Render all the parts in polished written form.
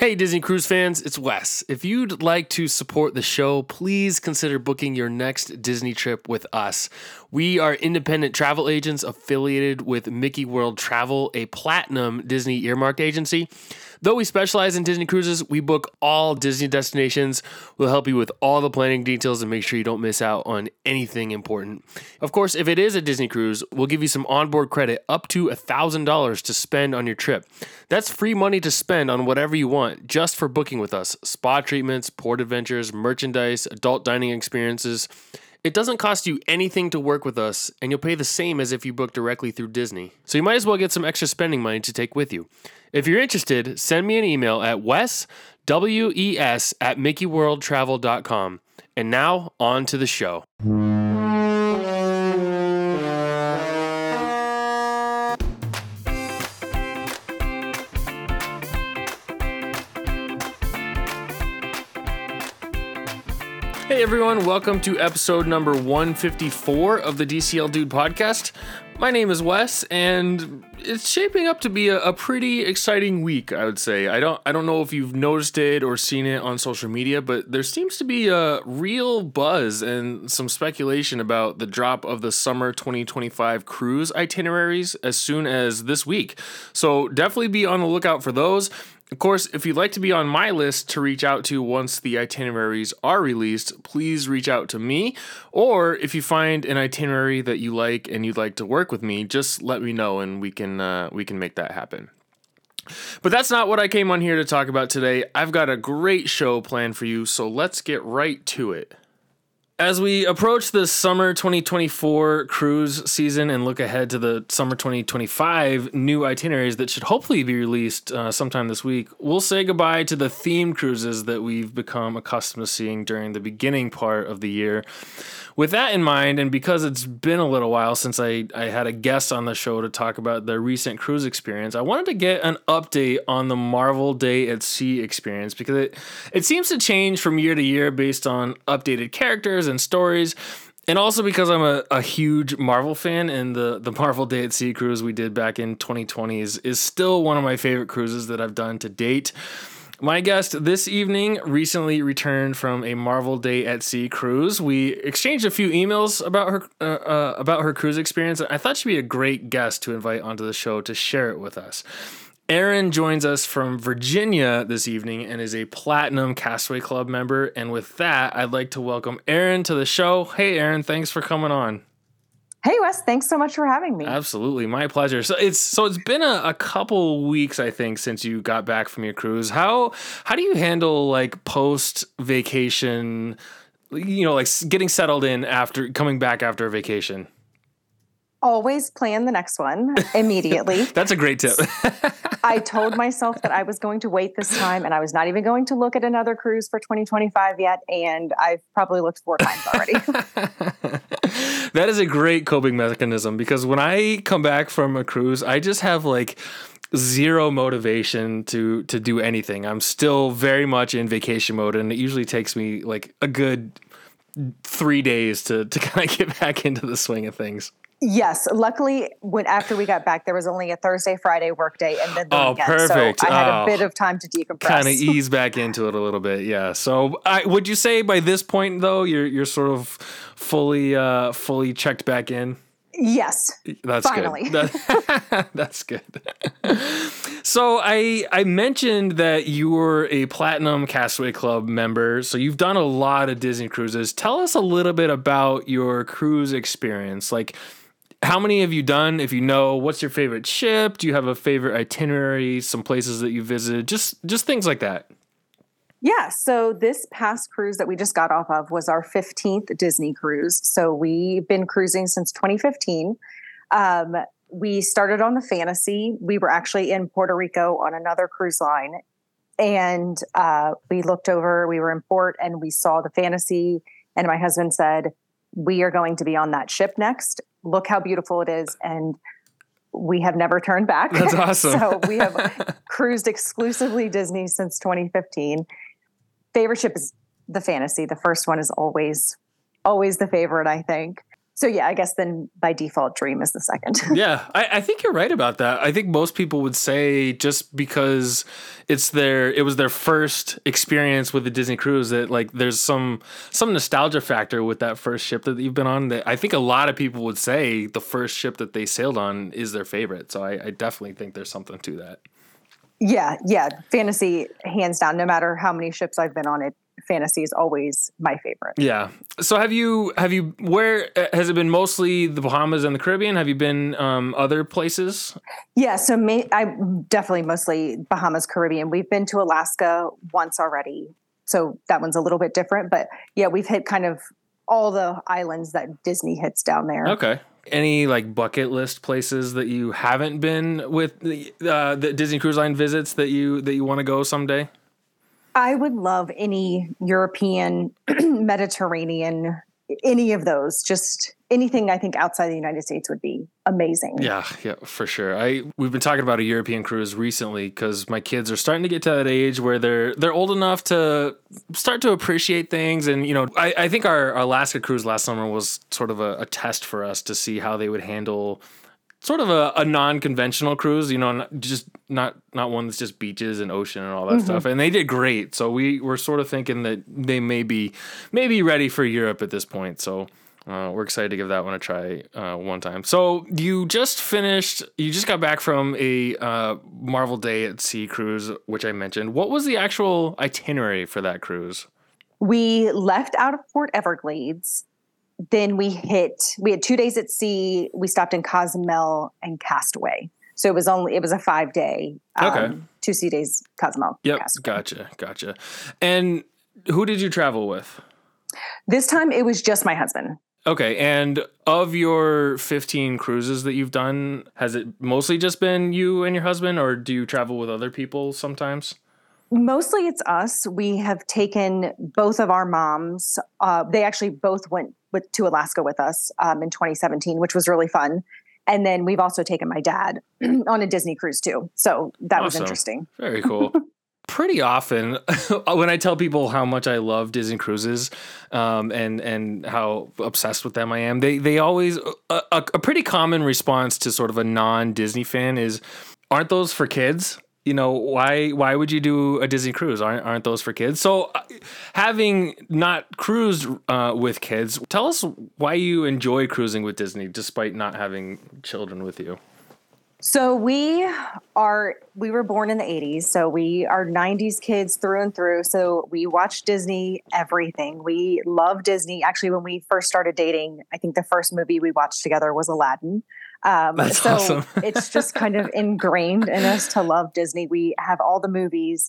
Hey, Disney Cruise fans, it's Wes. If you'd like to support the show, please consider booking your next Disney trip with us. We are independent travel agents affiliated with Mickey World Travel, a platinum Disney earmarked agency. Though we specialize in Disney cruises, we book all Disney destinations. We'll help you with all the planning details and make sure you don't miss out on anything important. Of course, if it is a Disney cruise, we'll give you some onboard credit up to $1,000 to spend on your trip. That's free money to spend on whatever you want just for booking with us. Spa treatments, port adventures, merchandise, adult dining experiences. It doesn't cost you anything to work with us, and you'll pay the same as if you book directly through Disney. So you might as well get some extra spending money to take with you. If you're interested, send me an email at wes@mickeyworldtravel.com. And now, on to the show. Hey everyone, welcome to episode number 154 of the DCL Dude podcast. My name is Wes, and it's shaping up to be a pretty exciting week, I would say. I don't know if you've noticed it or seen it on social media, but there seems to be a real buzz and some speculation about the drop of the summer 2025 cruise itineraries as soon as this week. So definitely be on the lookout for those. Of course, if you'd like to be on my list to reach out to once the itineraries are released, please reach out to me. Or if you find an itinerary that you like and you'd like to work with me, just let me know and we can make that happen. But that's not what I came on here to talk about today. I've got a great show planned for you, so let's get right to it. As we approach the summer 2024 cruise season and look ahead to the summer 2025 new itineraries that should hopefully be released sometime this week, we'll say goodbye to the themed cruises that we've become accustomed to seeing during the beginning part of the year. With that in mind, and because it's been a little while since I had a guest on the show to talk about the recent cruise experience, I wanted to get an update on the Marvel Day at Sea experience because it seems to change from year to year based on updated characters and stories, and also because I'm a huge Marvel fan, and the Marvel Day at Sea cruise we did back in 2020 is still one of my favorite cruises that I've done to date. My guest this evening recently returned from a Marvel Day at Sea cruise. We exchanged a few emails about her cruise experience. I thought she'd be a great guest to invite onto the show to share it with us. Erin joins us from Virginia this evening and is a Platinum Castaway Club member. And with that, I'd like to welcome Erin to the show. Hey, Erin, thanks for coming on. Hey, Wes, thanks so much for having me. Absolutely, my pleasure. So it's been a couple weeks, I think, since you got back from your cruise. How do you handle like post vacation, like getting settled in after coming back after a vacation? Always plan the next one immediately. That's a great tip. I told myself that I was going to wait this time and I was not even going to look at another cruise for 2025 yet. And I've probably looked 4 times already. That is a great coping mechanism because when I come back from a cruise, I just have like zero motivation to do anything. I'm still very much in vacation mode, and it usually takes me like a good 3 days to kind of get back into the swing of things. Yes. Luckily, after we got back, there was only a Thursday, Friday work day and then the weekend. Perfect. So I had a bit of time to decompress. Kind of ease back into it a little bit. Yeah. So would you say by this point though, you're sort of fully checked back in? Yes. That's finally good. That's good. So I mentioned that you were a Platinum Castaway Club member. So you've done a lot of Disney cruises. Tell us a little bit about your cruise experience. Like, how many have you done? If you know, what's your favorite ship? Do you have a favorite itinerary? Some places that you visited? Just things like that. Yeah. So this past cruise that we just got off of was our 15th Disney cruise. So we've been cruising since 2015. We started on the Fantasy. We were actually in Puerto Rico on another cruise line. And we looked over, we were in port and we saw the Fantasy. And my husband said, we are going to be on that ship next. Look how beautiful it is. And we have never turned back. That's awesome. So we have cruised exclusively Disney since 2015. Favorite ship is the Fantasy. The first one is always the favorite, I think. So yeah, I guess then by default, Dream is the second. Yeah, I think you're right about that. I think most people would say just because it was their first experience with the Disney cruise that like there's some nostalgia factor with that first ship that you've been on. That I think a lot of people would say the first ship that they sailed on is their favorite. So I definitely think there's something to that. Yeah, Fantasy, hands down. No matter how many ships I've been on, Fantasy is always my favorite. Yeah. So where has it been? Mostly the Bahamas and the Caribbean? Have you been other places? Yeah. So I definitely mostly Bahamas, Caribbean. We've been to Alaska once already. So that one's a little bit different, but yeah, we've hit kind of all the islands that Disney hits down there. Okay. Any like bucket list places that you haven't been with the Disney Cruise Line visits that you want to go someday? I would love any European, Mediterranean, any of those. Just anything I think outside the United States would be amazing. Yeah, for sure. We've been talking about a European cruise recently because my kids are starting to get to that age where they're old enough to start to appreciate things. And, I think our Alaska cruise last summer was sort of a test for us to see how they would handle sort of a non-conventional cruise, just not one that's just beaches and ocean and all that stuff. And they did great. So we were sort of thinking that they may be ready for Europe at this point. So we're excited to give that one a try one time. So you just got back from a Marvel Day at Sea cruise, which I mentioned. What was the actual itinerary for that cruise? We left out of Port Everglades. Then we had 2 days at sea. We stopped in Cozumel and Castaway. So it was a 5-day, 2 sea days, Cozumel. Yep. Castaway. Gotcha. And who did you travel with? This time it was just my husband. Okay. And of your 15 cruises that you've done, has it mostly just been you and your husband, or do you travel with other people sometimes? Mostly it's us. We have taken both of our moms. They actually both went to Alaska with us in 2017, which was really fun. And then we've also taken my dad on a Disney cruise too. So that was interesting. Very cool. Pretty often when I tell people how much I love Disney cruises and how obsessed with them I am, they always, a pretty common response to sort of a non-Disney fan is, aren't those for kids? Why would you do a Disney cruise? Aren't those for kids? So having not cruised with kids, tell us why you enjoy cruising with Disney despite not having children with you. So we were born in the 80s. So we are 90s kids through and through. So we watch Disney, everything. We love Disney. Actually, when we first started dating, I think the first movie we watched together was Aladdin. That's awesome. It's just kind of ingrained in us to love Disney. We have all the movies.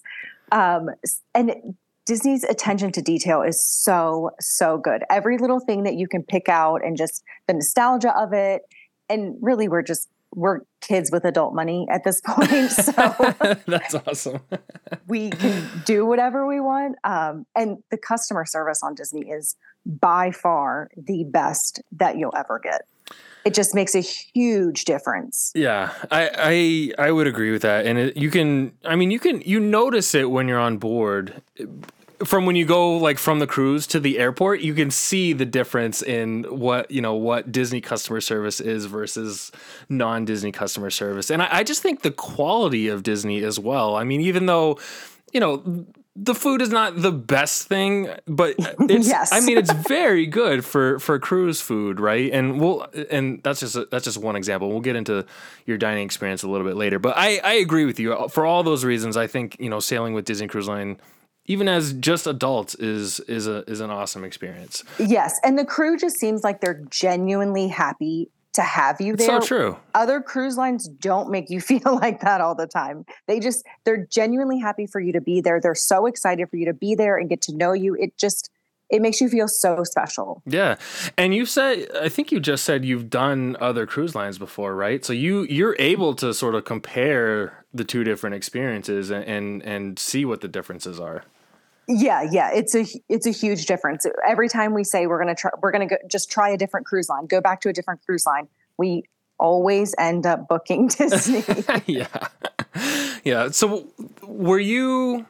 And Disney's attention to detail is so, so good. Every little thing that you can pick out and just the nostalgia of it. And really, we're kids with adult money at this point. So that's awesome. We can do whatever we want. And the customer service on Disney is by far the best that you'll ever get. It just makes a huge difference. Yeah, I would agree with that. And you notice it when you're on board. From when you go like from the cruise to the airport, you can see the difference in what Disney customer service is versus non-Disney customer service. And I just think the quality of Disney as well. I mean, even though, the food is not the best thing, but it's, yes. I mean, it's very good for cruise food, right? And that's just one example. We'll get into your dining experience a little bit later, but I agree with you. For all those reasons, I think, sailing with Disney Cruise Line, even as just adults, is an awesome experience. Yes, and the crew just seems like they're genuinely happy to have you there. So true. Other cruise lines don't make you feel like that all the time. They're genuinely happy for you to be there. They're so excited for you to be there and get to know you. It makes you feel so special. Yeah. And I think you just said you've done other cruise lines before, right? So you're able to sort of compare the two different experiences and see what the differences are. Yeah. It's a huge difference. Every time we say we're going to just try a different cruise line, go back to a different cruise line, we always end up booking Disney. Yeah. So were you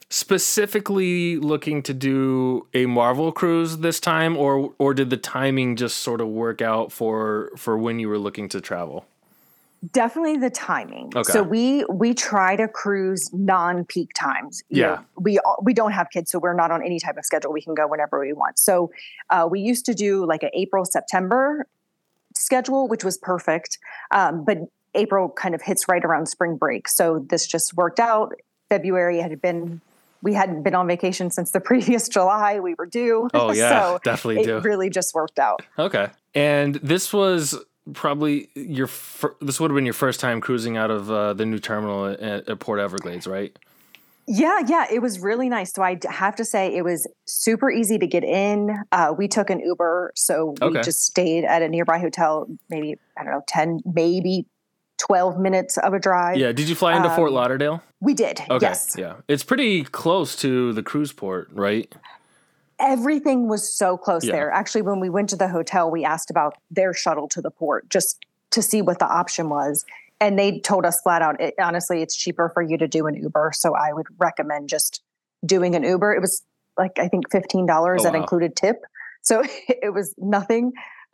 specifically looking to do a Marvel cruise this time, or did the timing just sort of work out for when you were looking to travel? Definitely the timing. Okay. So we try to cruise non-peak times. You know, we don't have kids, so we're not on any type of schedule. We can go whenever we want. So we used to do like an April, September schedule, which was perfect. But April kind of hits right around spring break. So this just worked out. February we hadn't been on vacation since the previous July. We were due. Oh yeah, so definitely it really just worked out. Okay. And this was probably this would have been your first time cruising out of the new terminal at Port Everglades, right? Yeah, it was really nice. So I have to say it was super easy to get in. We took an Uber, so we just stayed at a nearby hotel, maybe, I don't know, 10, maybe 12 minutes of a drive. Yeah. Did you fly into Fort Lauderdale? We did, Okay. yes. Yeah. It's pretty close to the cruise port, right? Everything was so close there. Actually, when we went to the hotel, we asked about their shuttle to the port just to see what the option was. And they told us flat out, honestly, it's cheaper for you to do an Uber. So I would recommend just doing an Uber. It was like, I think $15 that included tip. So it was nothing.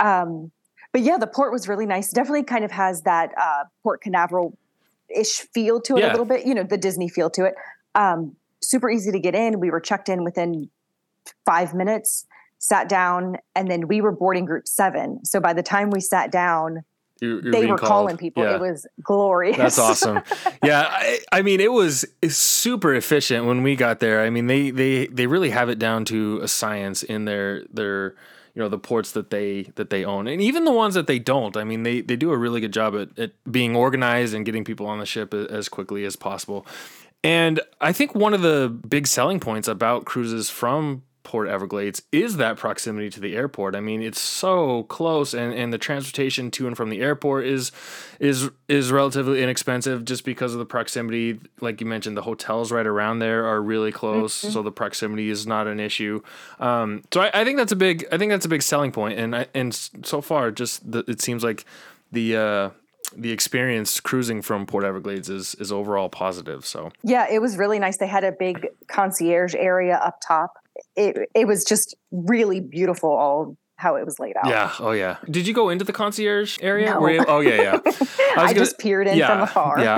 But yeah, the port was really nice. Definitely kind of has that Port Canaveral-ish feel to it a little bit, the Disney feel to it. Super easy to get in. We were checked in within 5 minutes, sat down, and then we were boarding group 7. So by the time we sat down, they were calling people. Yeah. It was glorious. That's awesome. Yeah. I mean, it's super efficient when we got there. I mean, they really have it down to a science in their the ports that they own, and even the ones that they don't. I mean, they do a really good job at being organized and getting people on the ship as quickly as possible. And I think one of the big selling points about cruises from Port Everglades is that proximity to the airport. I mean, it's so close, and the transportation to and from the airport is relatively inexpensive just because of the proximity. Like you mentioned, the hotels right around there are really close, so the proximity is not an issue. So I think that's a big selling point, and so far, it seems like the experience cruising from Port Everglades is overall positive. So yeah, it was really nice. They had a big concierge area up top. It was just really beautiful, all how it was laid out. Yeah. Oh yeah. Did you go into the concierge area? No. Oh yeah. I just peered in from afar. Yeah.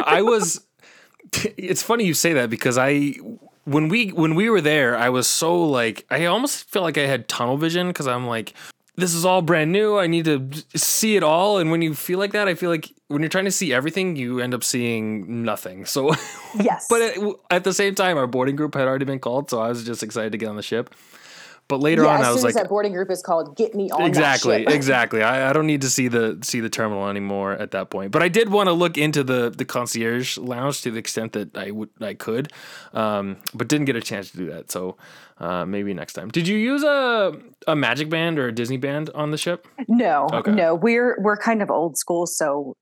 It's funny you say that because when we were there, I was so like, I almost feel like I had tunnel vision because I'm like, this is all brand new. I need to see it all. And when you feel like that, I feel like when you're trying to see everything, you end up seeing nothing. So, yes. But at the same time, our boarding group had already been called. So I was just excited to get on the ship. But later on, I was like, that boarding group is called, get me on exactly, that ship. Exactly. I don't need to see the terminal anymore at that point. But I did want to look into the concierge lounge to the extent that I could, but didn't get a chance to do that. So maybe next time. Did you use a Magic Band or a Disney Band on the ship? No, okay. No. We're kind of old school, so.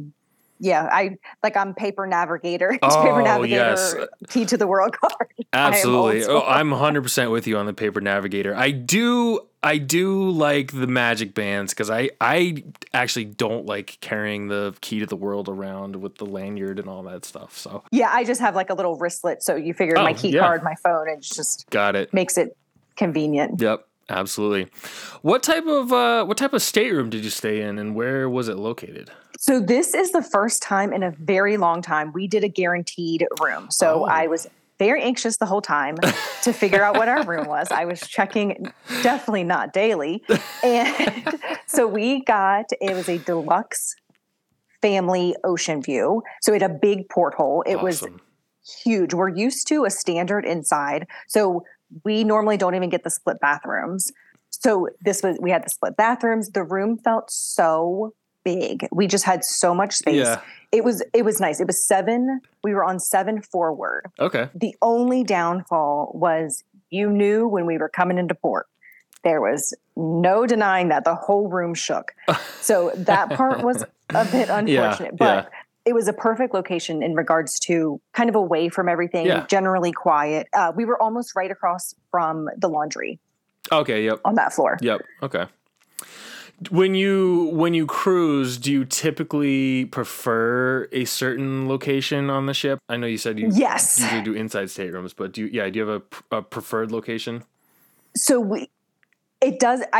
I'm Paper Navigator. Paper Navigator, yes. Key to the World card. Absolutely. I'm 100% with you on the Paper Navigator. I do like the Magic Bands because I actually don't like carrying the Key to the World around with the lanyard and all that stuff. So yeah, I just have like a little wristlet. So you figure my key card, my phone, and just got it. Makes it convenient. Yep. Absolutely. What type of stateroom did you stay in, and where was it located? So this is the first time in a very long time we did a guaranteed room. So I was very anxious the whole time to figure out what our room was. I was checking, definitely not daily. And so it was a deluxe family ocean view. So it had a big porthole. It was huge. We're used to a standard inside. So we normally don't even get the split bathrooms. So we had the split bathrooms. The room felt so big. We just had so much space. Yeah. It was nice. It was 7. We were on 7 forward. Okay. The only downfall was you knew when we were coming into port. There was no denying that the whole room shook. So that part was a bit unfortunate, but it was a perfect location in regards to kind of away from everything, generally quiet. We were almost right across from the laundry. Okay. Yep. On that floor. Yep. Okay. When you cruise, do you typically prefer a certain location on the ship? I know you said you Yes. usually do inside staterooms, but do you have a preferred location? So it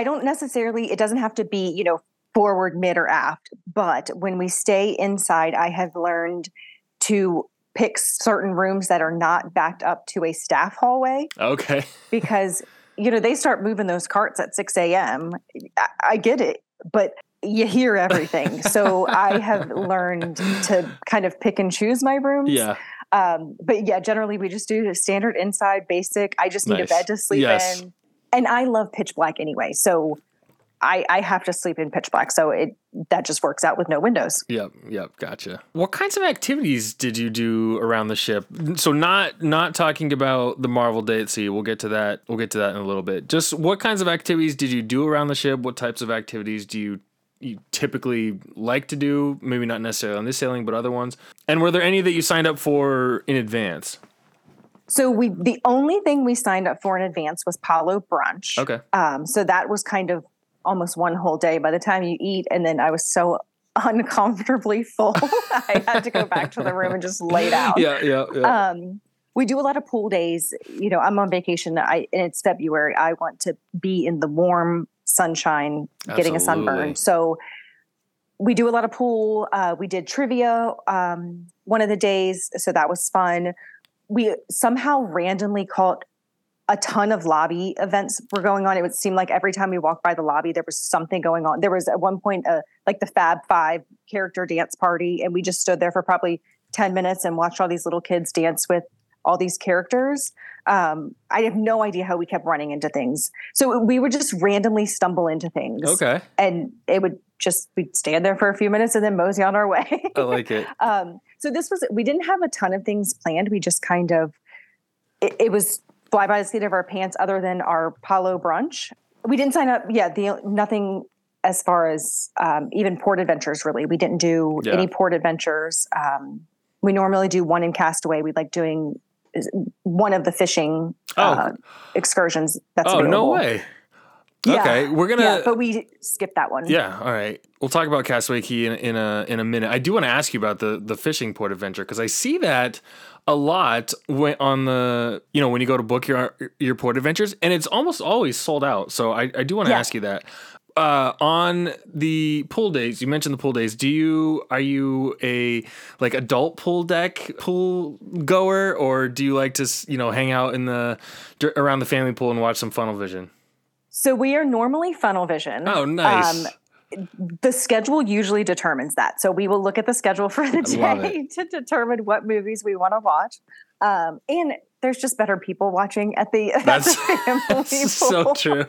doesn't have to be, forward, mid, or aft. But when we stay inside, I have learned to pick certain rooms that are not backed up to a staff hallway. Okay. Because, they start moving those carts at 6 a.m. I get it, but you hear everything. So I have learned to kind of pick and choose my rooms. Yeah. But yeah, generally we just do the standard inside basic. I just need a bed to sleep in. And I love pitch black anyway. So I have to sleep in pitch black. So that just works out with no windows. Yep. Gotcha. What kinds of activities did you do around the ship? So not talking about the Marvel Day at Sea. We'll get to that. We'll get to that in a little bit. Just what kinds of activities did you do around the ship? What types of activities do you typically like to do? Maybe not necessarily on this sailing, but other ones. And were there any that you signed up for in advance? So the only thing we signed up for in advance was Palo brunch. Okay. So that was kind of almost one whole day by the time you eat. And then I was so uncomfortably full. I had to go back to the room and just lay down. Yeah. We do a lot of pool days. I'm on vacation and it's February. I want to be in the warm sunshine, getting a sunburn. So we do a lot of pool. We did trivia one of the days. So that was fun. We somehow randomly caught a ton of lobby events were going on. It would seem like every time we walked by the lobby, there was something going on. There was at one point, like the Fab Five character dance party. And we just stood there for probably 10 minutes and watched all these little kids dance with all these characters. I have no idea how we kept running into things. So we would just randomly stumble into things. Okay. And we'd stand there for a few minutes and then mosey on our way. I like it. So we didn't have a ton of things planned. We just kind of, it was fly by the seat of our pants other than our Palo brunch. We didn't sign up. Yeah. Nothing as far as even port adventures, really. We didn't do any port adventures. We normally do one in Castaway. We like doing one of the fishing excursions that's available. No way. Yeah. Okay, we're gonna. Yeah, but we skipped that one. Yeah, all right. We'll talk about Castaway Cay in a minute. I do want to ask you about the fishing port adventure because I see that a lot when you go to book your port adventures, and it's almost always sold out. So I do want to ask you that. On the pool days, you mentioned the pool days. Are you a adult pool goer, or do you like to hang out around the family pool and watch some funnel vision? So we are normally funnel vision. Oh, nice. The schedule usually determines that. So we will look at the schedule for the day to determine what movies we want to watch. And there's just better people watching at the family pool. So true.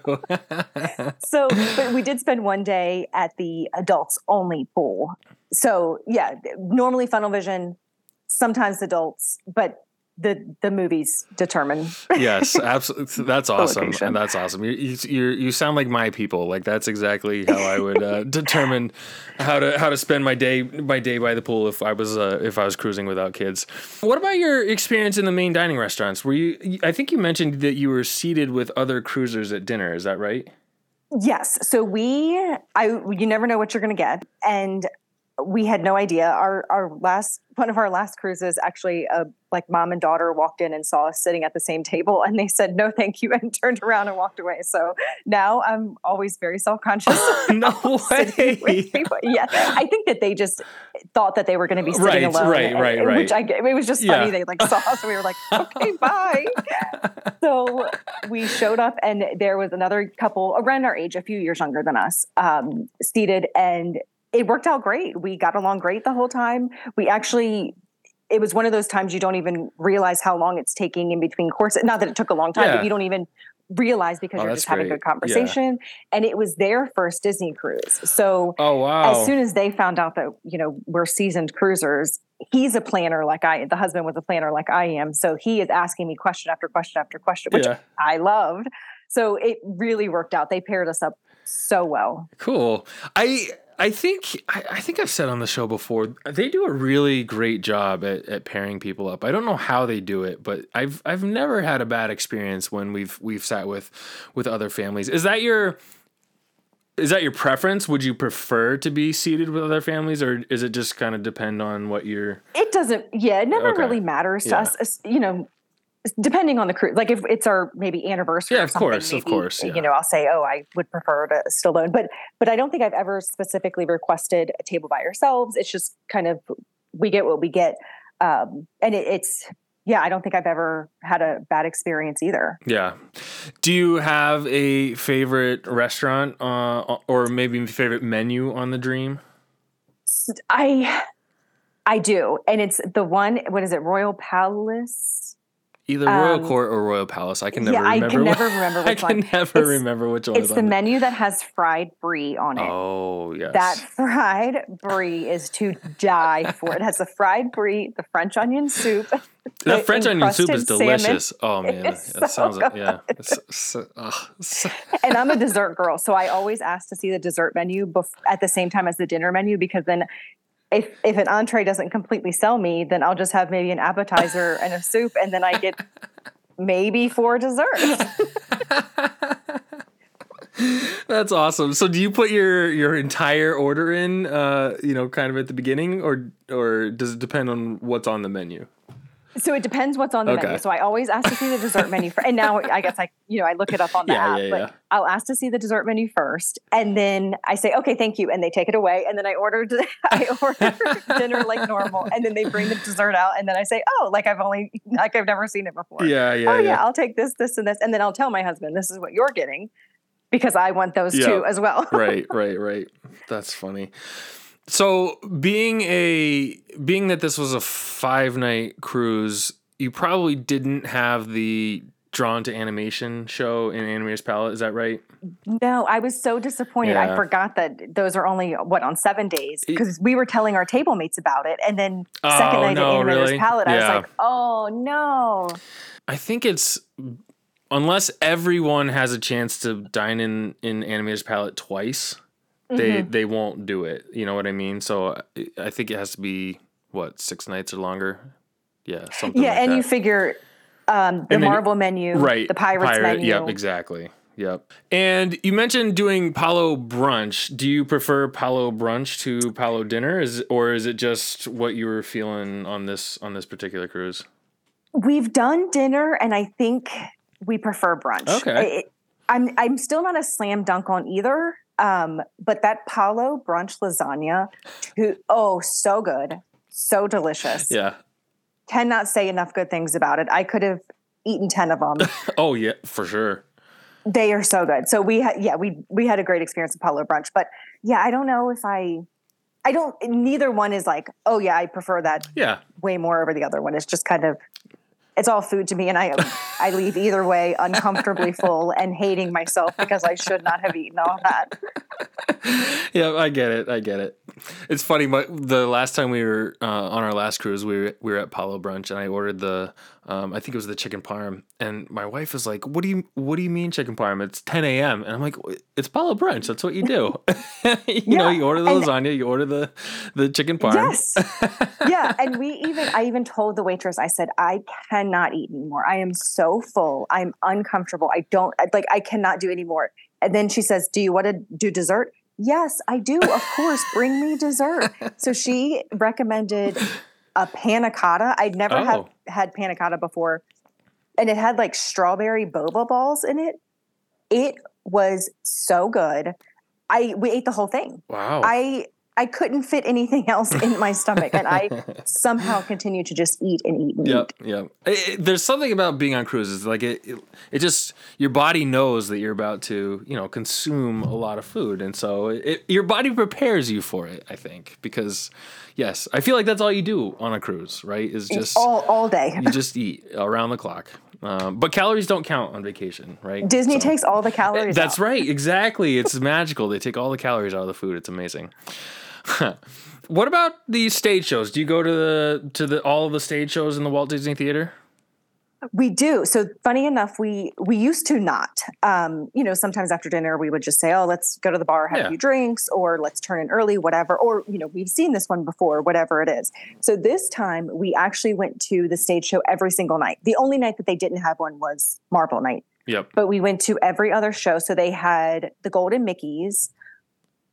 But we did spend one day at the adults only pool. So yeah, normally funnel vision, sometimes adults, but the movies determine. Yes, absolutely. That's awesome. And that's awesome. You sound like my people. Like that's exactly how I would determine how to spend my day by the pool if I was cruising without kids. What about your experience in the main dining restaurants? I think you mentioned that you were seated with other cruisers at dinner. Is that right? Yes. So you never know what you're going to get. And we had no idea. One of our last cruises, actually, mom and daughter walked in and saw us sitting at the same table, and they said no, thank you, and turned around and walked away. So now I'm always very self-conscious. No way. With people. Yeah, I think that they just thought that they were going to be sitting alone. Right. Which it was just funny. They saw us, and we were like, okay, bye. So we showed up, and there was another couple around our age, a few years younger than us, seated, and it worked out great. We got along great the whole time. It was one of those times you don't even realize how long it's taking in between courses. Not that it took a long time, but you don't even realize because you're just having good conversation. Yeah. And it was their first Disney cruise. So as soon as they found out that, we're seasoned cruisers, he's a planner the husband was a planner like I am. So he is asking me question after question after question, which I loved. So it really worked out. They paired us up so well. Cool. I think I've said on the show before, they do a really great job at pairing people up. I don't know how they do it, but I've never had a bad experience when we've sat with other families. Is that Is that your preference? Would you prefer to be seated with other families, or is it just kind of depend on what you're... It doesn't, it never really matters to us, depending on the cruise. Like if it's our maybe anniversary or something, of course. Yeah. I'll say, oh, I would prefer to sit alone. But I don't think I've ever specifically requested a table by ourselves. It's just kind of, we get what we get. And I don't think I've ever had a bad experience either. Yeah. Do you have a favorite restaurant or maybe favorite menu on the Dream? I do. And it's the one, what is it? Royal Palace? Either Royal Court or Royal Palace. I can never remember. I can never remember which one. I can never remember which one. It's the menu that has fried brie on it. Oh, yes. That fried brie is to die for. It has the fried brie, the French onion soup. That French onion soup is delicious. Salmon. Oh, man. That sounds good. Yeah. And I'm a dessert girl, so I always ask to see the dessert menu at the same time as the dinner menu, because then if an entree doesn't completely sell me, then I'll just have maybe an appetizer and a soup, and then I get maybe 4 desserts. That's awesome. So do you put your entire order in, kind of at the beginning, or does it depend on what's on the menu? So it depends what's on the menu. So I always ask to see the dessert menu and now I guess I look it up on the app, but I'll ask to see the dessert menu first. And then I say, okay, thank you. And they take it away. And then I order dinner like normal. And then they bring the dessert out. And then I say, oh, I've never seen it before. I'll take this, this, and this. And then I'll tell my husband, this is what you're getting, because I want those too as well. Right. That's funny. So being that this was a 5-night cruise, you probably didn't have the Drawn to Animation show in Animator's Palette. Is that right? No, I was so disappointed. I forgot that those are only on 7 days, because we were telling our table mates about it. And then second night at Animator's Palette, I was like, oh no. I think it's, unless everyone has a chance to dine in Animator's Palette twice, they won't do it. You know what I mean? So I think it has to be 6 nights or longer. Yeah, something like that. And you figure the Marvel menu, the Pirates menu. Yep, exactly. Yep. And you mentioned doing Palo brunch. Do you prefer Palo brunch to Palo dinner, or is it just what you were feeling on this particular cruise? We've done dinner, and I think we prefer brunch. Okay. I'm still not a slam dunk on either. But that Palo brunch lasagna, so good. So delicious. Yeah. Cannot say enough good things about it. I could have eaten 10 of them. Oh yeah, for sure. They are so good. So we had a great experience at Palo brunch, but I don't know if neither one is like, oh yeah, I prefer that way more over the other one. It's just kind of, it's all food to me, and I leave either way uncomfortably full and hating myself because I should not have eaten all that. Yeah, I get it. It's funny, but the last time we were on our last cruise, we were at Palo brunch, and I ordered the I think it was the chicken parm, and my wife was like, "What do you mean chicken parm? It's 10 a.m." And I'm like, "It's Palo brunch. That's what you do. You order the lasagna, you order the chicken parm." Yes. Yeah, and I even told the waitress, I said, I cannot eat anymore. I am so full. I'm uncomfortable. I cannot do anymore. And then she says, do you want to do dessert? Yes, I do. Of course. Bring me dessert. So she recommended a panna cotta. I'd never had panna cotta before. And it had like strawberry boba balls in it. It was so good. We ate the whole thing. Wow. I couldn't fit anything else in my stomach, and I somehow continued to just eat and eat and eat. Yep. There's something about being on cruises, like it just, your body knows that you're about to, consume a lot of food, and so your body prepares you for it, I think, because yes, I feel like that's all you do on a cruise, right? Is just all day. You just eat around the clock. But calories don't count on vacation, right? Disney takes all the calories out. That's right, exactly. It's magical. They take all the calories out of the food. It's amazing. What about the stage shows? Do you go to all of the stage shows in the Walt Disney Theater? We do. So funny enough, we used to not. Sometimes after dinner we would just say, "Oh, let's go to the bar, have a few drinks, or let's turn in early, whatever." Or we've seen this one before, whatever it is. So this time we actually went to the stage show every single night. The only night that they didn't have one was Marvel night. Yep. But we went to every other show. So they had the Golden Mickeys.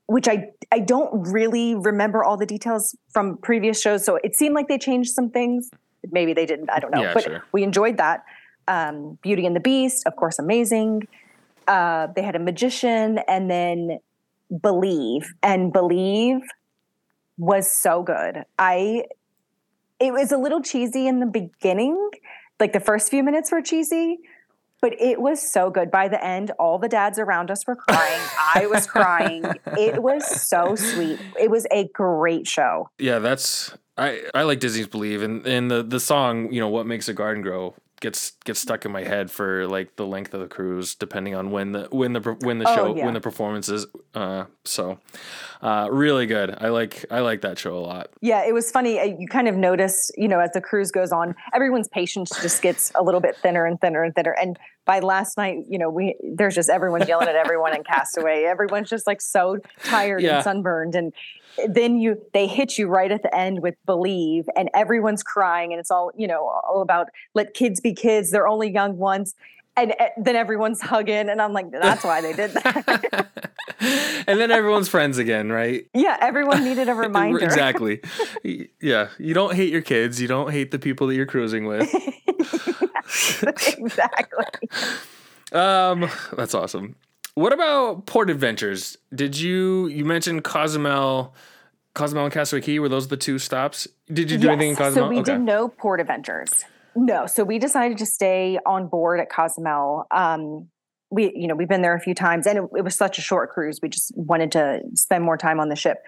which I don't really remember all the details from previous shows. So it seemed like they changed some things. Maybe they didn't. I don't know. Yeah, but sure. we enjoyed that. Beauty and the Beast, of course, amazing. They had a magician, and then Believe. And Believe was so good. It was a little cheesy in the beginning. Like the first few minutes were cheesy, but it was so good. By the end, all the dads around us were crying. I was crying. It was so sweet. It was a great show. Yeah, I like Disney's Believe, and the song, What Makes a Garden Grow, gets stuck in my head for like the length of the cruise, depending on when the show, when the performance is. So really good. I like that show a lot. Yeah, it was funny. You kind of noticed, as the cruise goes on, everyone's patience just gets a little bit thinner and thinner and thinner. And by last night, there's just everyone yelling at everyone in Castaway. Everyone's just like so tired and sunburned. And then they hit you right at the end with Believe, and everyone's crying, and it's all about let kids be kids. They're only young once. And then everyone's hugging, and I'm like, that's why they did that. And then everyone's friends again, right? Yeah, everyone needed a reminder. Exactly. Yeah, you don't hate your kids. You don't hate the people that you're cruising with. Yes, exactly. That's awesome. What about Port Adventures? You mentioned Cozumel and Castaway Cay? Were those the two stops? Did you do anything in Cozumel? So we did no Port Adventures. No, so we decided to stay on board at Cozumel. We've been there a few times, and it was such a short cruise. We just wanted to spend more time on the ship.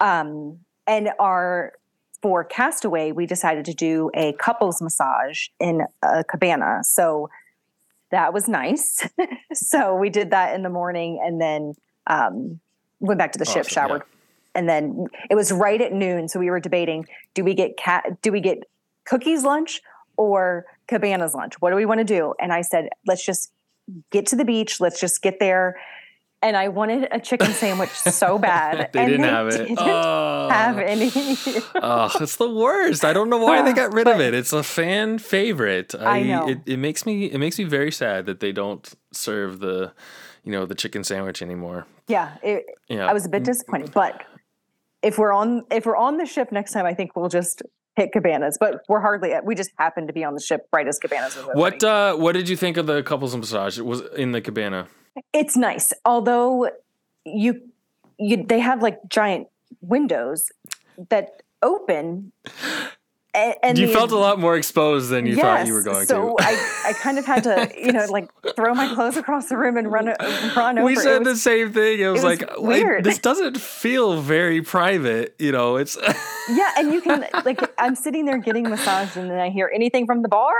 For Castaway, we decided to do a couples massage in a cabana. So that was nice. So we did that in the morning, and then went back to the ship, showered, and then it was right at noon. So we were debating: do we get cookies lunch or Cabana's lunch? What do we want to do? And I said, let's just get to the beach. Let's just get there. And I wanted a chicken sandwich so bad. They didn't have it. Didn't have any. It's the worst. I don't know why they got rid of it. It's a fan favorite. I know. It makes me very sad that they don't serve the chicken sandwich anymore. Yeah. I was a bit disappointed, but if we're on the ship next time, I think we'll just hit Cabanas, but we just happened to be on the ship right as Cabanas was opening. What did you think of the couples massage? It was in the cabana. It's nice. Although they have like giant windows that open. And you felt a lot more exposed than you thought you were going to. So I kind of had to, throw my clothes across the room and run over. We said the same thing. It was like, weird. This doesn't feel very private. It's. Yeah, and you can, I'm sitting there getting massaged, and then I hear anything from the bar.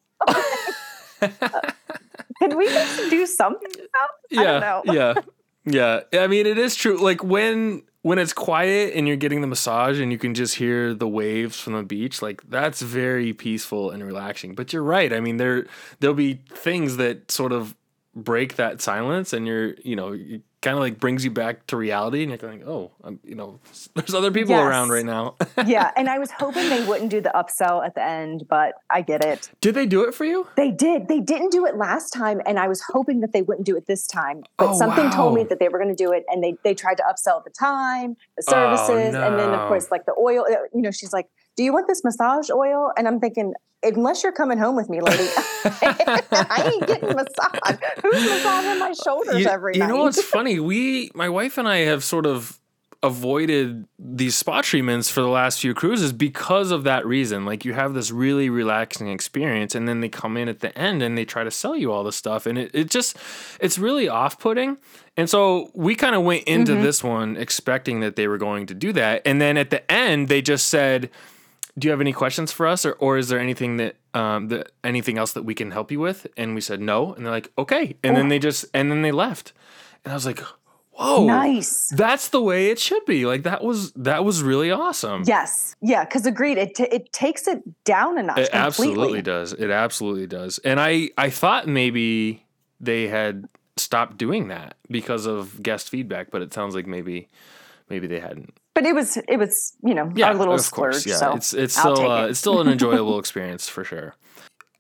Can we just do something about it? I don't know. Yeah. I mean, it is true. Like when it's quiet and you're getting the massage and you can just hear the waves from the beach, like that's very peaceful and relaxing. But you're right. I mean, there'll be things that sort of break that silence, and it kind of like brings you back to reality, and you're going, oh, there's other people around right now. Yeah, and I was hoping they wouldn't do the upsell at the end, but I get it. Did they do it for you? They did. They didn't do it last time, and I was hoping that they wouldn't do it this time. But something told me that they were going to do it, and they tried to upsell the time, the services, and then of course like the oil. She's like, "Do you want this massage oil?" And I'm thinking, unless you're coming home with me, lady, I ain't getting massage. Who's massaging my shoulders every night? You know what's funny? My wife and I have sort of avoided these spa treatments for the last few cruises because of that reason. Like, you have this really relaxing experience, and then they come in at the end and they try to sell you all this stuff, and it's really off-putting. And so we kind of went into this one expecting that they were going to do that, and then at the end they just said, do you have any questions for us, or is there anything that anything else that we can help you with? And we said no, and they're like, okay, and then they left, and I was like, whoa, nice. That's the way it should be. Like that was really awesome. Yes, yeah, because agreed, it takes it down a notch. It completely. Absolutely does. It absolutely does. And I thought maybe they had stopped doing that because of guest feedback, but it sounds like maybe they hadn't. But it was our little splurge. Yeah, so it's still an enjoyable experience for sure.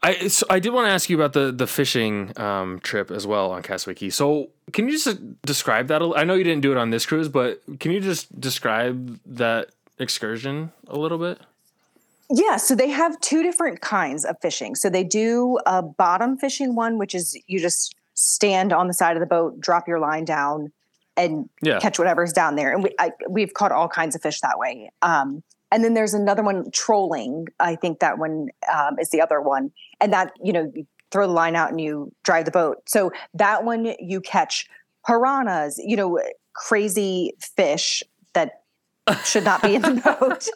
I did want to ask you about the fishing trip as well on Castaway Cay. So can you just describe that? I know you didn't do it on this cruise, but can you just describe that excursion a little bit? Yeah, so they have two different kinds of fishing. So they do a bottom fishing one, which is you just stand on the side of the boat, drop your line down, and catch whatever's down there. And we've caught all kinds of fish that way. And then there's another one, trolling. I think that one is the other one. And that, you throw the line out and you drive the boat. So that one you catch piranhas, crazy fish that should not be in the boat.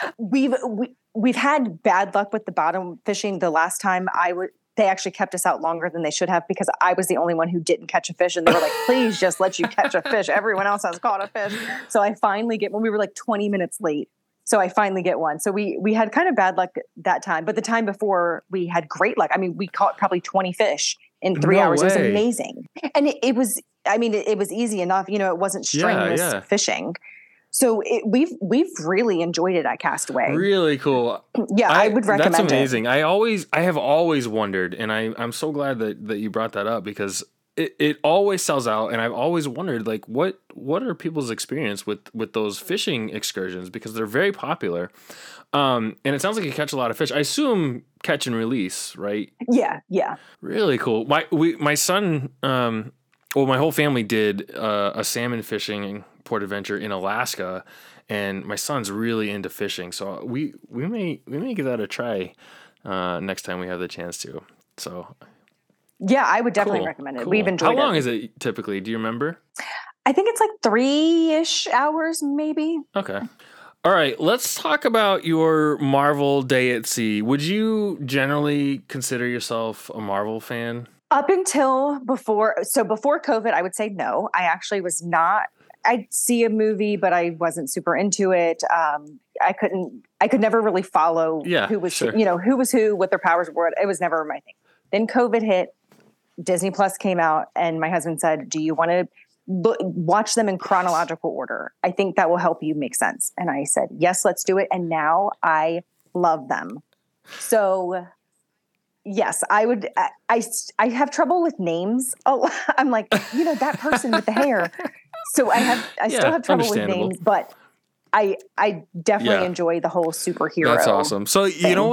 We've had bad luck with the bottom fishing. The last time they actually kept us out longer than they should have because I was the only one who didn't catch a fish. And they were like, please just let you catch a fish. Everyone else has caught a fish. So I finally when we were like 20 minutes late. So I finally get one. So we had kind of bad luck that time, but the time before we had great luck. I mean, we caught probably 20 fish in 3 hours. It was amazing. And it was easy enough. It wasn't strenuous fishing. So we've really enjoyed it at Castaway. Really cool. Yeah, I would recommend it. That's amazing. I have always wondered, and I'm so glad that you brought that up because it always sells out, and I've always wondered like what are people's experience with those fishing excursions because they're very popular. And it sounds like you catch a lot of fish. I assume catch and release, right? Yeah. Really cool. My son, my whole family did a salmon fishing port adventure in Alaska, and my son's really into fishing, so we may give that a try next time we have the chance to. So yeah, I would definitely recommend it. Cool. We've enjoyed it. How long is it typically? Do you remember? I think it's like 3-ish hours, maybe. Okay. All right, let's talk about your Marvel day at sea. Would you generally consider yourself a Marvel fan? Up until before COVID, I would say no. I actually was not. I'd see a movie, but I wasn't super into it. I could never really follow who was who, what their powers were. It was never my thing. Then COVID hit, Disney Plus came out, and my husband said, do you want to watch them in chronological order? I think that will help you make sense. And I said, yes, let's do it. And now I love them. So yes, I would. I have trouble with names. Oh, I'm like, that person with the hair. So I still have trouble with names, but I definitely enjoy the whole superhero. That's awesome. So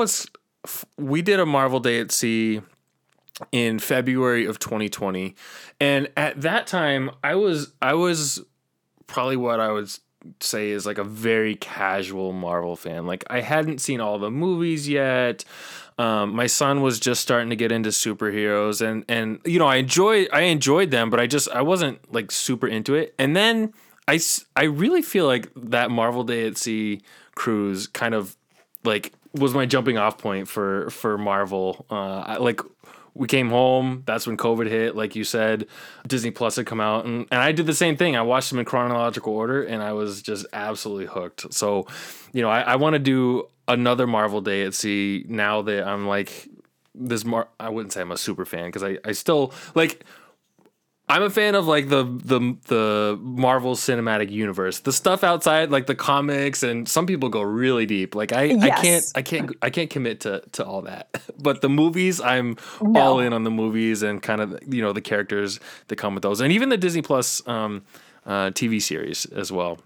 we did a Marvel Day at Sea in February of 2020, and at that time I was probably what I would say is like a very casual Marvel fan. Like I hadn't seen all the movies yet. My son was just starting to get into superheroes, and I enjoyed them, but I wasn't like super into it. And then I really feel like that Marvel Day at Sea cruise kind of like was my jumping off point for Marvel. We came home. That's when COVID hit. Like you said, Disney Plus had come out, and I did the same thing. I watched them in chronological order, and I was just absolutely hooked. So, I want to do another Marvel Day at Sea now that I'm like this. I wouldn't say I'm a super fan because I still like. I'm a fan of like the Marvel Cinematic Universe, the stuff outside like the comics, and some people go really deep. Like I can't commit to all that. But the movies, I'm all in on the movies and kind of the characters that come with those, and even the Disney Plus TV series as well.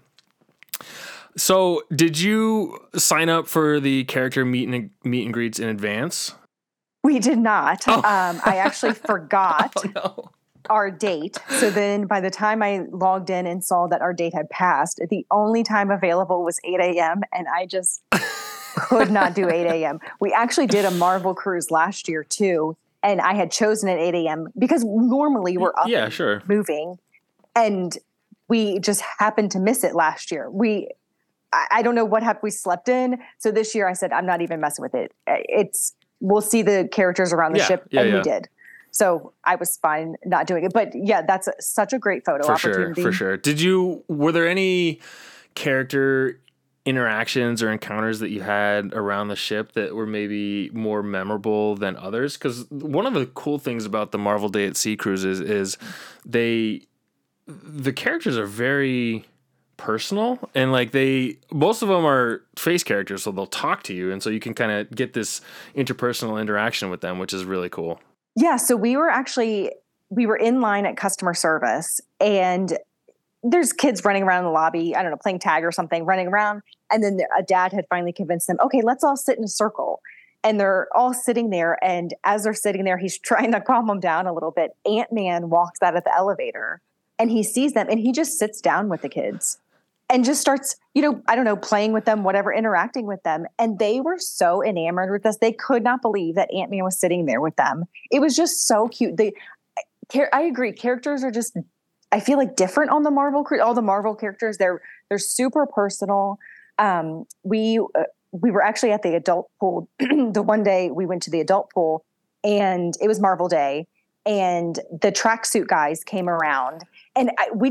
So, did you sign up for the character meet and greets in advance? We did not. Oh. I actually forgot. Oh, no. Our date. So then by the time I logged in and saw that our date had passed, the only time available was 8 a.m. and I just could not do 8 a.m. We actually did a Marvel cruise last year too. And I had chosen at 8 a.m. because normally we're up moving. And we just happened to miss it last year. I don't know what happened. We slept in. So this year I said, I'm not even messing with it. We'll see the characters around the ship. And we did. So I was fine not doing it. But yeah, that's such a great photo opportunity. For sure. Were there any character interactions or encounters that you had around the ship that were maybe more memorable than others? Because one of the cool things about the Marvel Day at Sea cruises is the characters are very personal, and like most of them are face characters, so they'll talk to you, and so you can kind of get this interpersonal interaction with them, which is really cool. Yeah, so we were in line at customer service, and there's kids running around in the lobby, I don't know, playing tag or something, running around, and then a dad had finally convinced them, okay, let's all sit in a circle. And they're all sitting there, and as they're sitting there, he's trying to calm them down a little bit. Ant-Man walks out of the elevator, and he sees them, and he just sits down with the kids and just starts, I don't know, playing with them, whatever, interacting with them. And they were so enamored with us. They could not believe that Ant-Man was sitting there with them. It was just so cute. I agree. Characters are just, I feel like, different on the Marvel, all the Marvel characters. They're super personal. We were actually at the adult pool. The one day we went to the adult pool, and it was Marvel Day, and the tracksuit guys came around, and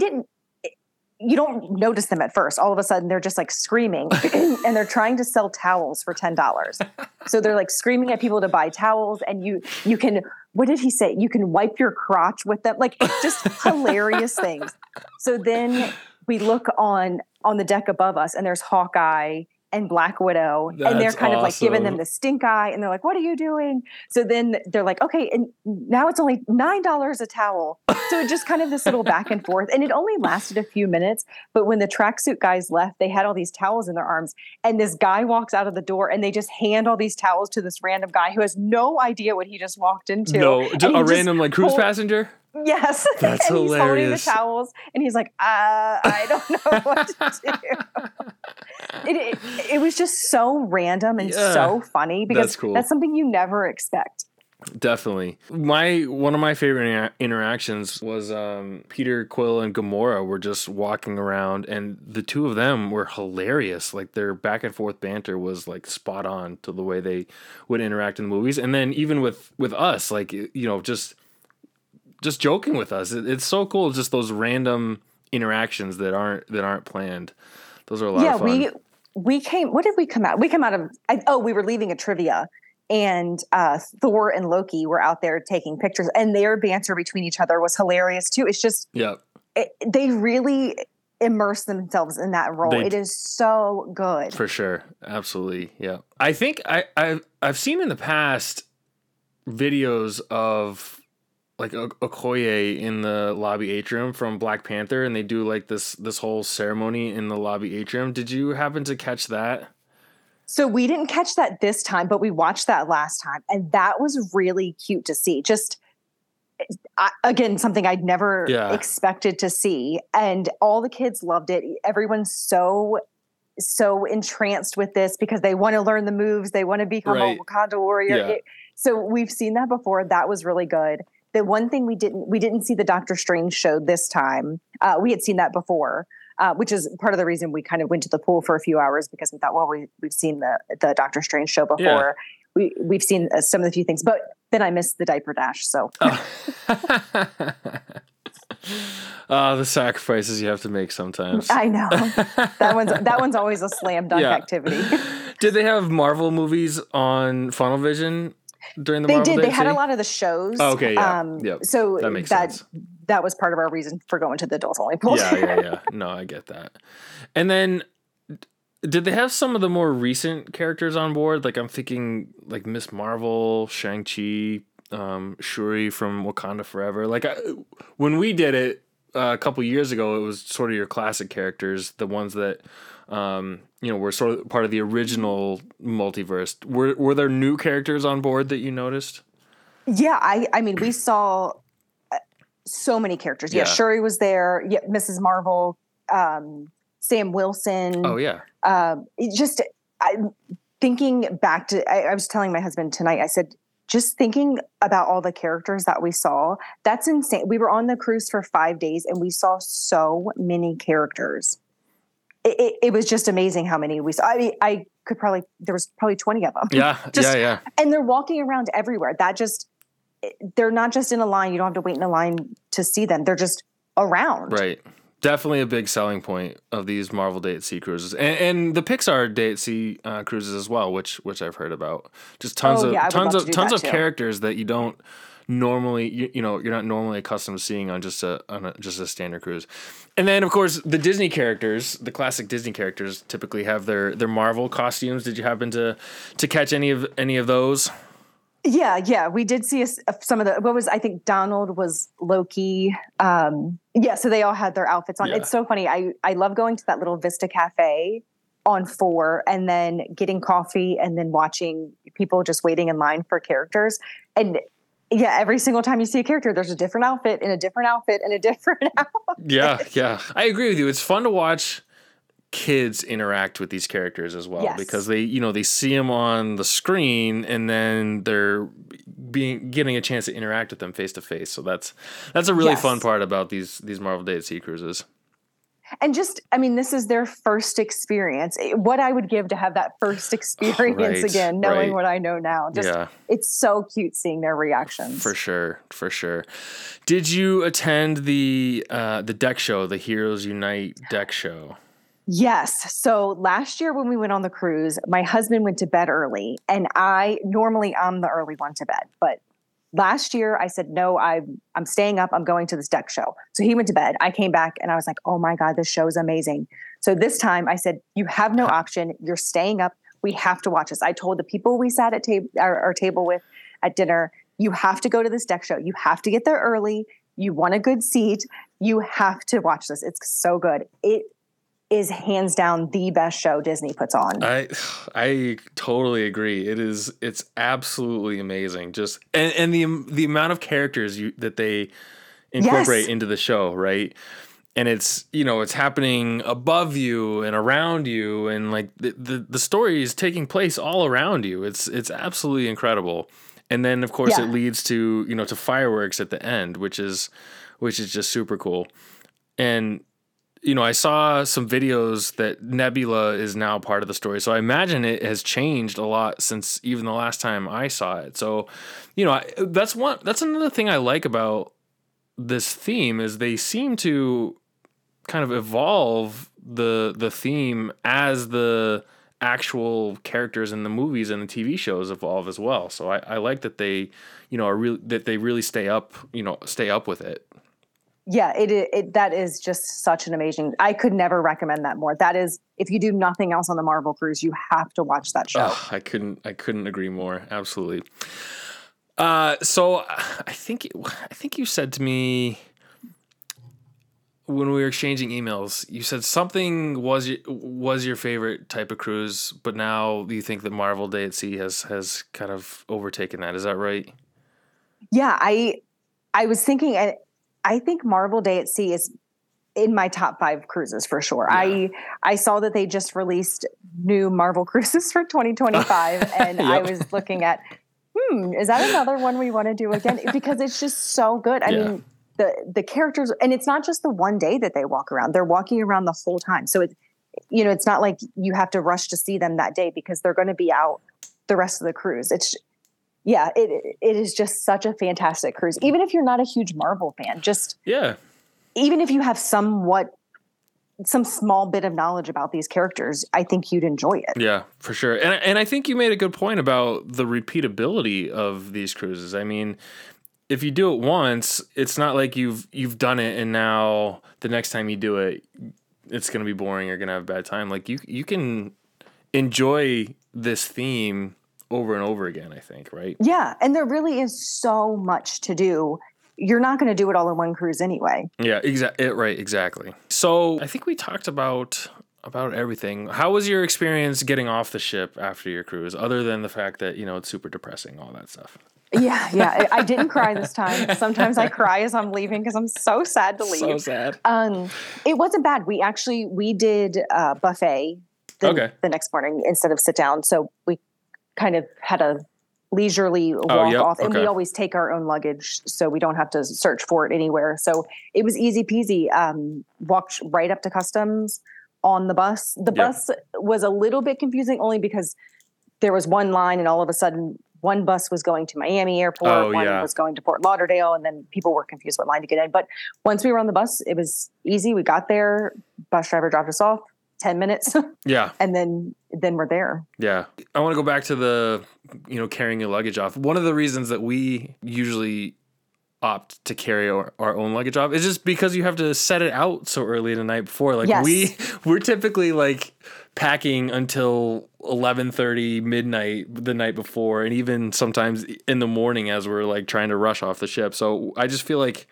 you don't notice them at first. All of a sudden they're just like screaming and they're trying to sell towels for $10. So they're like screaming at people to buy towels, and you can, what did he say? You can wipe your crotch with them. Like, just hilarious things. So then we look on the deck above us, and there's Hawkeye and Black Widow, and they're kind of like giving them the stink eye, and they're like, what are you doing? So then they're like, okay, and now it's only $9 a towel. So it just kind of this little back and forth, and it only lasted a few minutes. But when the tracksuit guys left, they had all these towels in their arms, and this guy walks out of the door, and they just hand all these towels to this random guy who has no idea what he just walked into. No, a random like cruise passenger? Yes. That's and hilarious. He's holding the towels, and he's like, I don't know what to do. It was just so random and so funny, because that's cool. That's something you never expect. Definitely. One of my favorite interactions was Peter Quill and Gamora were just walking around, and the two of them were hilarious. Like, their back and forth banter was like spot on to the way they would interact in the movies. And then even with us, like, just joking with us. It's so cool. Just those random interactions that aren't planned. Those are a lot of fun. We came. What did we come out? We come out of. We were leaving a trivia, and Thor and Loki were out there taking pictures, and their banter between each other was hilarious too. It's just, they really immerse themselves in that role. It is so good. For sure, absolutely, yeah. I think I've seen in the past videos of like Okoye in the lobby atrium from Black Panther, and they do like this whole ceremony in the lobby atrium. Did you happen to catch that? So we didn't catch that this time, but we watched that last time, and that was really cute to see. Just again, something I'd never expected to see, and all the kids loved it. Everyone's so entranced with this because they want to learn the moves. They want to become a Wakanda warrior. Yeah. So we've seen that before. That was really good. The one thing we didn't see the Doctor Strange show this time. We had seen that before, which is part of the reason we kind of went to the pool for a few hours, because we thought, well, we've seen the Doctor Strange show before. Yeah. We've seen some of the few things, but then I missed the diaper dash. So the sacrifices you have to make sometimes. I know that one's always a slam dunk activity. Did they have Marvel movies on Funnel Vision? During the Marvel Day, they had a lot of the shows. Oh, okay, yeah. So that makes sense. That was part of our reason for going to the adult only pool. Yeah. No, I get that. And then, did they have some of the more recent characters on board? Like, I'm thinking like Miss Marvel, Shang-Chi, Shuri from Wakanda Forever. Like, when we did it a couple years ago, it was sort of your classic characters, the ones that were sort of part of the original multiverse. Were there new characters on board that you noticed? Yeah, I mean, we saw so many characters. Yeah, Shuri was there. Yeah, Mrs. Marvel, Sam Wilson. Oh yeah. Thinking back to, I was telling my husband tonight. I said, just thinking about all the characters that we saw, that's insane. We were on the cruise for 5 days, and we saw so many characters. It was just amazing how many we saw. I mean, there was probably 20 of them. Yeah. And they're walking around everywhere. They're not just in a line. You don't have to wait in a line to see them. They're just around. Right. Definitely a big selling point of these Marvel Day at Sea cruises, and the Pixar Day at Sea cruises as well, which I've heard about. Just tons of characters that you don't normally you're not normally accustomed to seeing on just a standard cruise. And then of course the Disney characters, the classic Disney characters, typically have their Marvel costumes. Did you happen to catch any of those? Yeah, we did see some of I think Donald was Loki. So they all had their outfits on. Yeah. It's so funny. I love going to that little Vista Cafe on 4 and then getting coffee and then watching people just waiting in line for characters. And yeah, every single time you see a character, there's a different outfit and a different outfit and a different outfit. Yeah. I agree with you. It's fun to watch kids interact with these characters as well, because they see them on the screen and then they're getting a chance to interact with them face to face. So that's a really fun part about these Marvel Day at Sea cruises. And this is their first experience. What I would give to have that first experience again, knowing what I know now. It's so cute seeing their reactions. For sure. Did you attend the deck show, the Heroes Unite deck show? Yes. So last year when we went on the cruise, my husband went to bed early, and normally I'm the early one to bed, but last year I said, no, I'm staying up. I'm going to this deck show. So he went to bed. I came back and I was like, oh my God, this show is amazing. So this time I said, you have no option. You're staying up. We have to watch this. I told the people we sat at our table with at dinner, you have to go to this deck show. You have to get there early. You want a good seat. You have to watch this. It's so good. It is hands down the best show Disney puts on. I totally agree. It's absolutely amazing. Just and the amount of characters that they incorporate into the show, right? And it's it's happening above you and around you, and like the story is taking place all around you. It's absolutely incredible. And then of course it leads to to fireworks at the end, which is just super cool. And I saw some videos that Nebula is now part of the story. So I imagine it has changed a lot since even the last time I saw it. So, that's another thing I like about this theme is they seem to kind of evolve the theme as the actual characters in the movies and the TV shows evolve as well. So I like that they, that they really stay up with it. Yeah, that is just such an amazing. I could never recommend that more. That is, if you do nothing else on the Marvel cruise, you have to watch that show. I couldn't agree more. Absolutely. So I think you said to me when we were exchanging emails, you said something was your favorite type of cruise, but now you think that Marvel Day at Sea has kind of overtaken that. Is that right? Yeah, I was thinking. I think Marvel Day at Sea is in my top 5 cruises for sure. Yeah. I saw that they just released new Marvel cruises for 2025 and I was looking at, is that another one we want to do again? Because it's just so good. I mean, the characters, and it's not just the one day that they walk around. They're walking around the whole time. So it's not like you have to rush to see them that day because they're going to be out the rest of the cruise. It is just such a fantastic cruise. Even if you're not a huge Marvel fan, even if you have some small bit of knowledge about these characters, I think you'd enjoy it. Yeah, for sure. And I think you made a good point about the repeatability of these cruises. I mean, if you do it once, it's not like you've done it and now the next time you do it, it's going to be boring. You're going to have a bad time. Like you can enjoy this theme over and over again, I think, right? Yeah, and there really is so much to do. You're not going to do it all in one cruise anyway. Yeah, exactly. So I think we talked about everything. How was your experience getting off the ship after your cruise, other than the fact that, it's super depressing, all that stuff? Yeah. I didn't cry this time. Sometimes I cry as I'm leaving because I'm so sad to leave. So sad. It wasn't bad. We did buffet the next morning instead of sit down. So we kind of had a leisurely walk off, and we always take our own luggage so we don't have to search for it anywhere. So it was easy peasy. Walked right up to customs on the bus. The bus was a little bit confusing only because there was one line and all of a sudden one bus was going to Miami Airport, one was going to Fort Lauderdale, and then people were confused what line to get in. But once we were on the bus, it was easy. We got there, bus driver dropped us off, 10 minutes. Yeah. And then we're there. Yeah. I want to go back to the, carrying your luggage off. One of the reasons that we usually opt to carry our own luggage off is just because you have to set it out so early the night before. Like Yes. we're typically like packing until 11:30 midnight the night before, and even sometimes in the morning as we're like trying to rush off the ship. So I just feel like,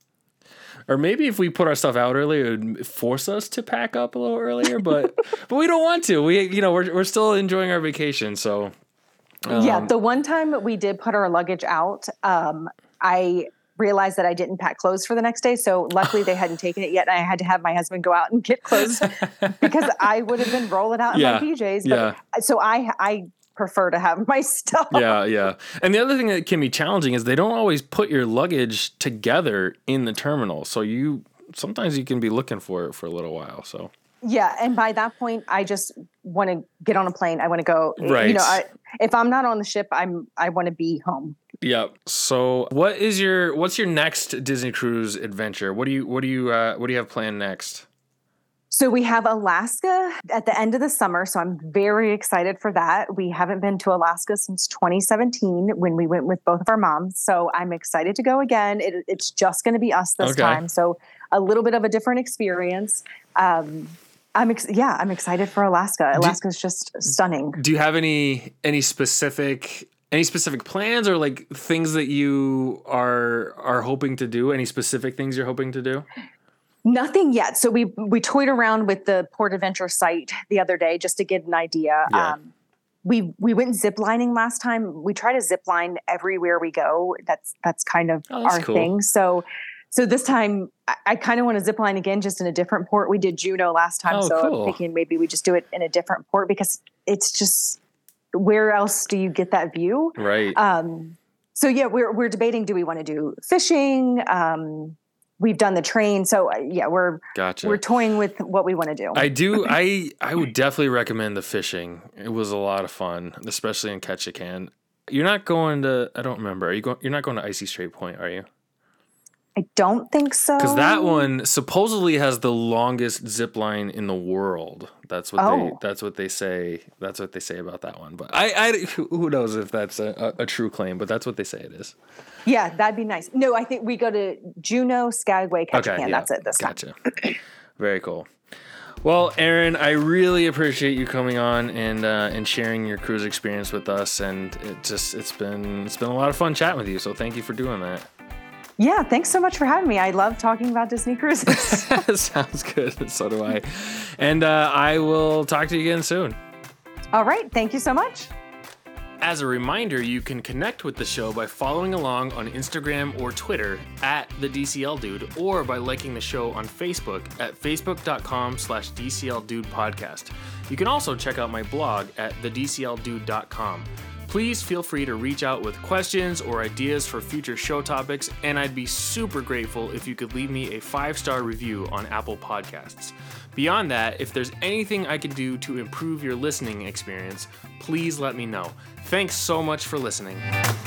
or maybe if we put our stuff out earlier, it would force us to pack up a little earlier, but we don't want to. We're still enjoying our vacation, so yeah, the one time we did put our luggage out, I realized that I didn't pack clothes for the next day. So luckily they hadn't taken it yet. And I had to have my husband go out and get clothes because I would have been rolling out in my PJs. But, so I prefer to have my stuff. Yeah. And the other thing that can be challenging is they don't always put your luggage together in the terminal. So sometimes you can be looking for it for a little while. So yeah. And by that point, I just want to get on a plane. I want to go, right. If I'm not on the ship, I want to be home. Yep. So what's your next Disney cruise adventure? What do you have planned next? So we have Alaska at the end of the summer. So I'm very excited for that. We haven't been to Alaska since 2017 when we went with both of our moms. So I'm excited to go again. It's just going to be us this time. So a little bit of a different experience. I'm excited for Alaska. Alaska is just stunning. Do you have any specific plans or like things that you are hoping to do? Any specific things you're hoping to do? Nothing yet. So we toyed around with the Port Adventure site the other day just to get an idea. Yeah. We went ziplining last time. We try to zip line everywhere we go. That's kind of our thing. So this time I kind of want to zip line again, just in a different port. We did Juneau last time. I'm thinking maybe we just do it in a different port because it's just, where else do you get that view? Right. So yeah, we're debating, do we want to do fishing? We've done the train. So we're toying with what we want to do. I would definitely recommend the fishing. It was a lot of fun, especially in Ketchikan. You're not going to, I don't remember. You're not going to Icy Strait Point, are you? I don't think so. Because that one supposedly has the longest zip line in the world. That's what they say. That's what they say about that one. But who knows if that's a true claim? But that's what they say it is. Yeah, that'd be nice. No, I think we go to Juneau, Skagway, Ketchikan. Okay, that's it this time. Gotcha. Very cool. Well, Erin, I really appreciate you coming on and sharing your cruise experience with us. And it's been a lot of fun chatting with you. So thank you for doing that. Yeah, thanks so much for having me. I love talking about Disney cruises. Sounds good. So do I. And I will talk to you again soon. All right. Thank you so much. As a reminder, you can connect with the show by following along on Instagram or Twitter at the DCL Dude, or by liking the show on Facebook at facebook.com/DCL Dude Podcast. You can also check out my blog at thedcldude.com. Please feel free to reach out with questions or ideas for future show topics, and I'd be super grateful if you could leave me a 5-star review on Apple Podcasts. Beyond that, if there's anything I can do to improve your listening experience, please let me know. Thanks so much for listening.